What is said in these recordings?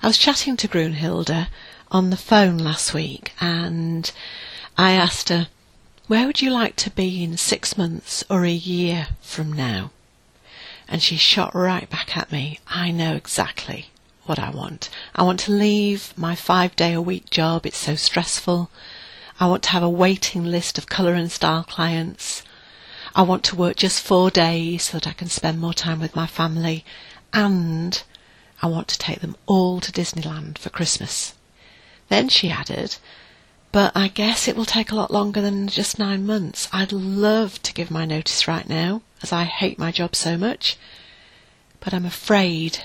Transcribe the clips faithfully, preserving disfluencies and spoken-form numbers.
I was chatting to Grunhilde on the phone last week, and I asked her, where would you like to be in six months or a year from now? And she shot right back at me. I know exactly what I want. I want to leave my five-day-a-week job. It's so stressful. I want to have a waiting list of colour and style clients. I want to work just four days so that I can spend more time with my family. And I want to take them all to Disneyland for Christmas. Then she added, but I guess it will take a lot longer than just nine months. I'd love to give my notice right now, as I hate my job so much. But I'm afraid,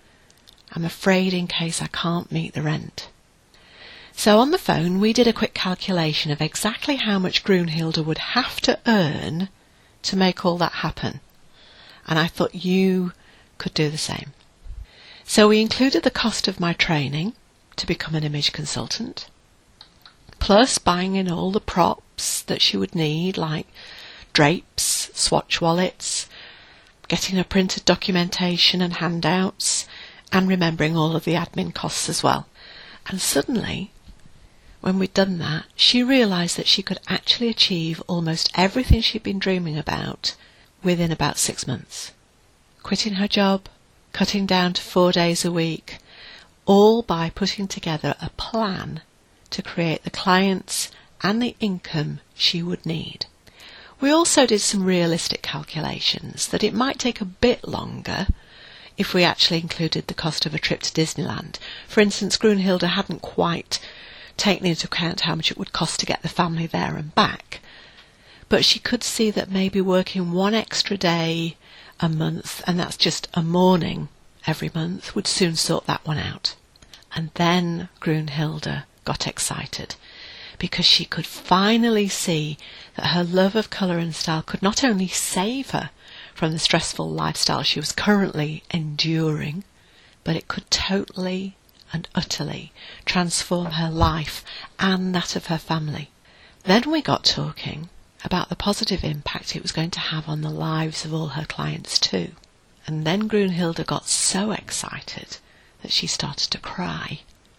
I'm afraid in case I can't meet the rent. So on the phone we did a quick calculation of exactly how much Grunhilde would have to earn to make all that happen. And I thought you could do the same. So we included the cost of my training to become an image consultant, plus buying in all the props that she would need, like drapes, swatch wallets, getting her printed documentation and handouts, and remembering all of the admin costs as well. And suddenly, when we'd done that, she realised that she could actually achieve almost everything she'd been dreaming about within about six months. Quitting her job, cutting down to four days a week, all by putting together a plan to create the clients and the income she would need. We also did some realistic calculations that it might take a bit longer if we actually included the cost of a trip to Disneyland. For instance, Grunhilde hadn't quite taken into account how much it would cost to get the family there and back, but she could see that maybe working one extra day a month, and that's just a morning every month, would soon sort that one out. And then Grunhilde got excited because she could finally see that her love of colour and style could not only save her from the stressful lifestyle she was currently enduring, but it could totally and utterly transform her life and that of her family. Then we got talking about the positive impact it was going to have on the lives of all her clients too. And then Grunhilde got so excited that she started to cry.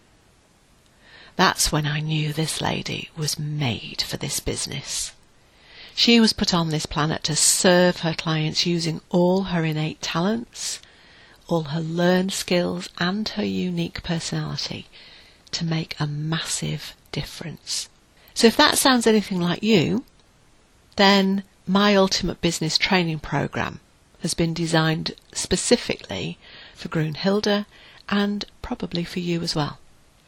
That's when I knew this lady was made for this business. She was put on this planet to serve her clients using all her innate talents, all her learned skills and her unique personality to make a massive difference. So if that sounds anything like you, then my Ultimate Business Training Programme has been designed specifically for Grunhilde and probably for you as well.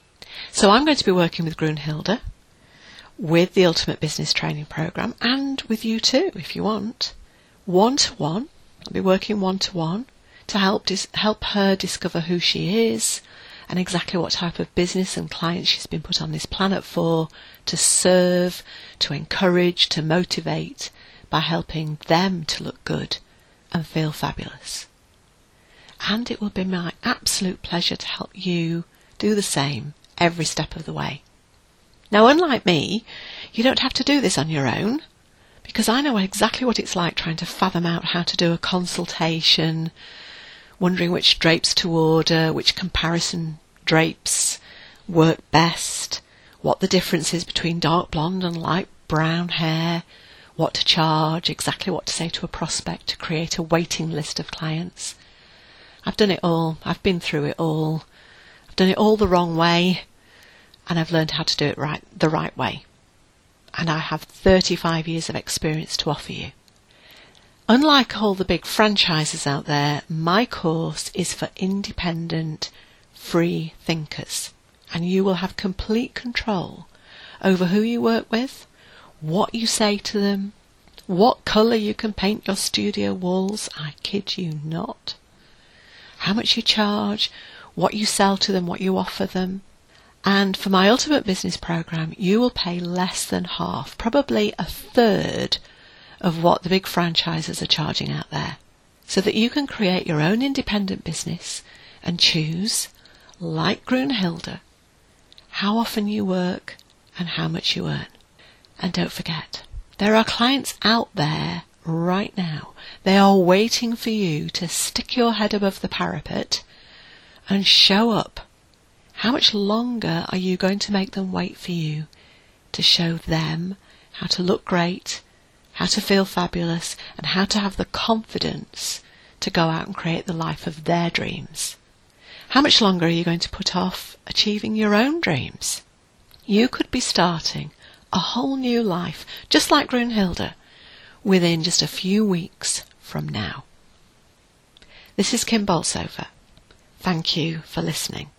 So I'm going to be working with Grunhilde, with the Ultimate Business Training Programme, and with you too if you want. One-to-one, I'll be working one-to-one to help dis- help her discover who she is and exactly what type of business and clients she's been put on this planet for, to serve, to encourage, to motivate, by helping them to look good and feel fabulous. And it will be my absolute pleasure to help you do the same every step of the way. Now, unlike me, you don't have to do this on your own, because I know exactly what it's like trying to fathom out how to do a consultation, wondering which drapes to order, which comparison drapes work best, what the difference is between dark blonde and light brown hair, what to charge, exactly what to say to a prospect to create a waiting list of clients. I've done it all. I've been through it all. I've done it all the wrong way, and I've learned how to do it right, the right way. And I have thirty-five years of experience to offer you. Unlike all the big franchises out there, my course is for independent, free thinkers. And you will have complete control over who you work with, what you say to them, what colour you can paint your studio walls, I kid you not, how much you charge, what you sell to them, what you offer them. And for my Ultimate Business Programme, you will pay less than half, probably a third of what the big franchises are charging out there, so that you can create your own independent business and choose, like Grunhilde, how often you work and how much you earn. And don't forget, there are clients out there right now. They are waiting for you to stick your head above the parapet and show up How much longer are you going to make them wait for you to show them how to look great, how to feel fabulous, and how to have the confidence to go out and create the life of their dreams? How much longer are you going to put off achieving your own dreams? You could be starting a whole new life, just like Brunhilde, within just a few weeks from now. This is Kim Bolsover. Thank you for listening.